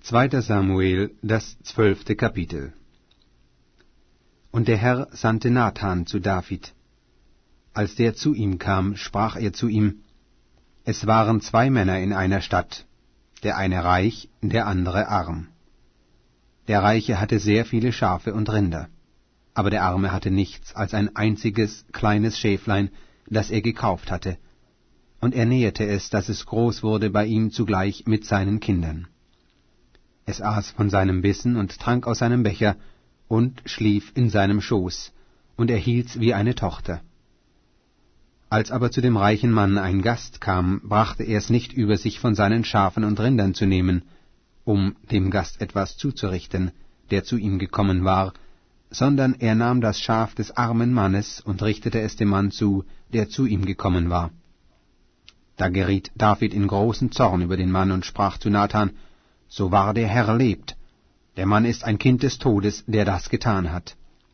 2. Samuel, das 12. Kapitel. Und der Herr sandte Nathan zu David. Als der zu ihm kam, sprach er zu ihm: Es waren 2 Männer in einer Stadt, der eine reich, der andere arm. Der Reiche hatte sehr viele Schafe und Rinder, aber der Arme hatte nichts als ein einziges kleines Schäflein, das er gekauft hatte, und er nährte es, dass es groß wurde bei ihm zugleich mit seinen Kindern. Es aß von seinem Bissen und trank aus seinem Becher und schlief in seinem Schoß, und er hielt's wie eine Tochter. Als aber zu dem reichen Mann ein Gast kam, brachte er es nicht über sich, von seinen Schafen und Rindern zu nehmen, um dem Gast etwas zuzurichten, der zu ihm gekommen war, sondern er nahm das Schaf des armen Mannes und richtete es dem Mann zu, der zu ihm gekommen war. Da geriet David in großen Zorn über den Mann und sprach zu Nathan: So wahr der Herr lebt, der Mann ist ein Kind des Todes, der das getan hat.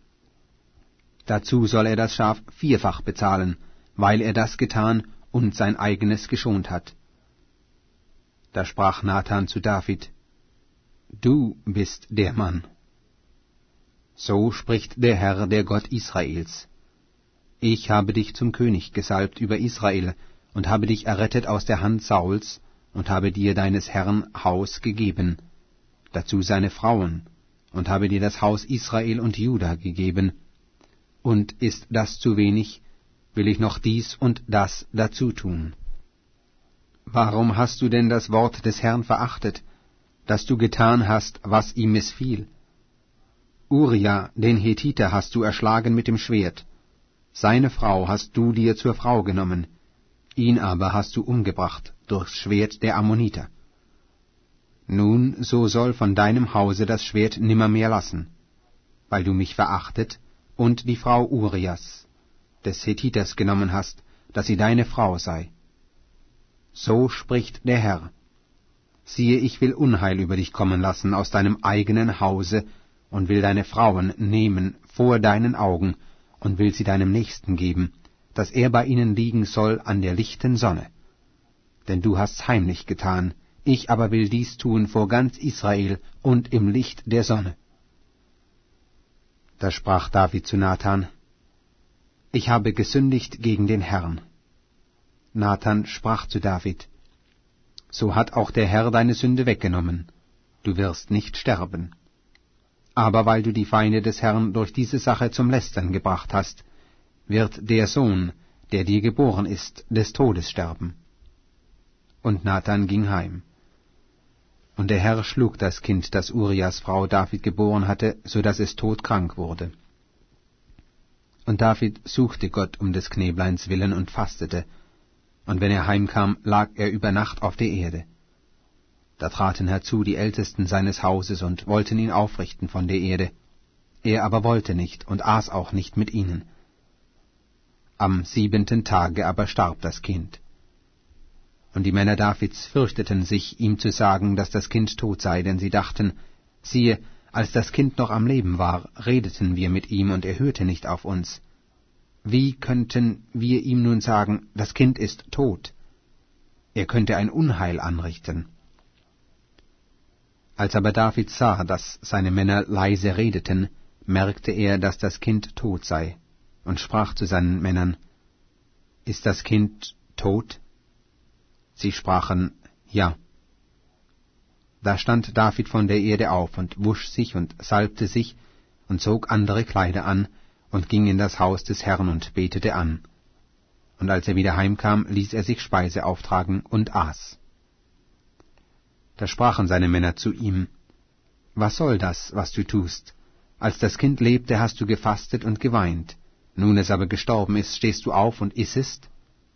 Dazu soll er das Schaf 4-fach bezahlen, weil er das getan und sein eigenes geschont hat. Da sprach Nathan zu David: Du bist der Mann. So spricht der Herr, der Gott Israels: Ich habe dich zum König gesalbt über Israel und habe dich errettet aus der Hand Sauls und habe dir deines Herrn Haus gegeben, dazu seine Frauen, und habe dir das Haus Israel und Juda gegeben. Und ist das zu wenig, will ich noch dies und das dazu tun. Warum hast du denn das Wort des Herrn verachtet, dass du getan hast, was ihm missfiel? Uria, den Hethiter, hast du erschlagen mit dem Schwert. Seine Frau hast du dir zur Frau genommen, ihn aber hast du umgebracht durchs Schwert der Ammoniter. Nun, so soll von deinem Hause das Schwert nimmermehr lassen, weil du mich verachtet und die Frau Urias, des Hethiters, genommen hast, dass sie deine Frau sei. So spricht der Herr: Siehe, ich will Unheil über dich kommen lassen aus deinem eigenen Hause und will deine Frauen nehmen vor deinen Augen und will sie deinem Nächsten geben, dass er bei ihnen liegen soll an der lichten Sonne. Denn du hast's heimlich getan, ich aber will dies tun vor ganz Israel und im Licht der Sonne. Da sprach David zu Nathan: Ich habe gesündigt gegen den Herrn. Nathan sprach zu David: So hat auch der Herr deine Sünde weggenommen, du wirst nicht sterben. Aber weil du die Feinde des Herrn durch diese Sache zum Lästern gebracht hast, wird der Sohn, der dir geboren ist, des Todes sterben. Und Nathan ging heim. Und der Herr schlug das Kind, das Urias Frau David geboren hatte, so dass es todkrank wurde. Und David suchte Gott um des Knäbleins willen und fastete, und wenn er heimkam, lag er über Nacht auf der Erde. Da traten herzu die Ältesten seines Hauses und wollten ihn aufrichten von der Erde. Er aber wollte nicht und aß auch nicht mit ihnen. Am 7. Tage aber starb das Kind. Und die Männer Davids fürchteten sich, ihm zu sagen, dass das Kind tot sei, denn sie dachten: Siehe, als das Kind noch am Leben war, redeten wir mit ihm, und er hörte nicht auf uns. Wie könnten wir ihm nun sagen, das Kind ist tot? Er könnte ein Unheil anrichten. Als aber David sah, dass seine Männer leise redeten, merkte er, dass das Kind tot sei, und sprach zu seinen Männern: Ist das Kind tot? Sie sprachen: Ja. Da stand David von der Erde auf und wusch sich und salbte sich und zog andere Kleider an und ging in das Haus des Herrn und betete an. Und als er wieder heimkam, ließ er sich Speise auftragen und aß. Da sprachen seine Männer zu ihm: Was soll das, was du tust? Als das Kind lebte, hast du gefastet und geweint. Nun es aber gestorben ist, stehst du auf und issest?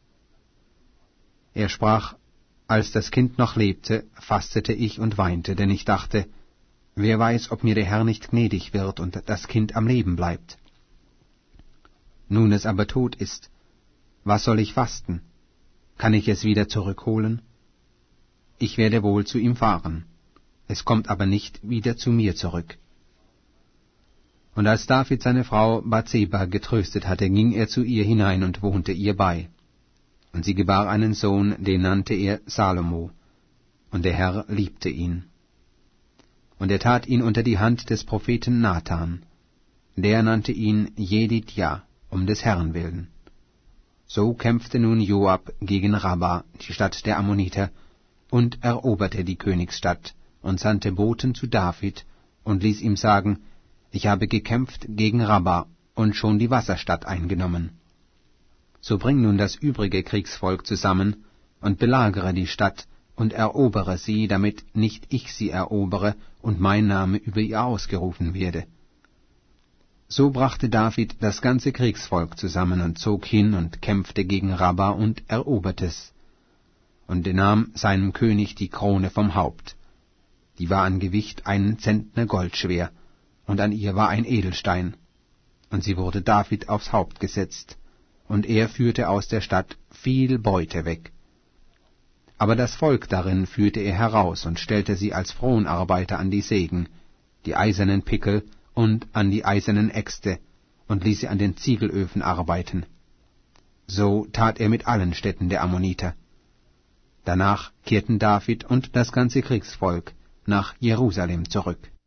Er sprach: Als das Kind noch lebte, fastete ich und weinte, denn ich dachte: Wer weiß, ob mir der Herr nicht gnädig wird und das Kind am Leben bleibt. Nun es aber tot ist, was soll ich fasten? Kann ich es wieder zurückholen? Ich werde wohl zu ihm fahren, es kommt aber nicht wieder zu mir zurück. Und als David seine Frau Bathseba getröstet hatte, ging er zu ihr hinein und wohnte ihr bei. Und sie gebar einen Sohn, den nannte er Salomo, und der Herr liebte ihn. und er tat ihn unter die Hand des Propheten Nathan. Der nannte ihn Jedidja, um des Herrn willen. So kämpfte nun Joab gegen Rabba, die Stadt der Ammoniter, und eroberte die Königsstadt, und sandte Boten zu David, und ließ ihm sagen, ich habe gekämpft gegen Rabba und schon die Wasserstadt eingenommen. So bring nun das übrige Kriegsvolk zusammen und belagere die Stadt und erobere sie, damit nicht ich sie erobere und mein Name über ihr ausgerufen werde. So brachte David das ganze Kriegsvolk zusammen und zog hin und kämpfte gegen Rabba und eroberte es. Und er nahm seinem König die Krone vom Haupt. Die war an Gewicht 1 Zentner Gold schwer, und an ihr war ein Edelstein. Und sie wurde David aufs Haupt gesetzt, und er führte aus der Stadt viel Beute weg. Aber das Volk darin führte er heraus und stellte sie als Fronarbeiter an die Sägen, die eisernen Pickel und an die eisernen Äxte, und ließ sie an den Ziegelöfen arbeiten. So tat er mit allen Städten der Ammoniter. Danach kehrten David und das ganze Kriegsvolk nach Jerusalem zurück.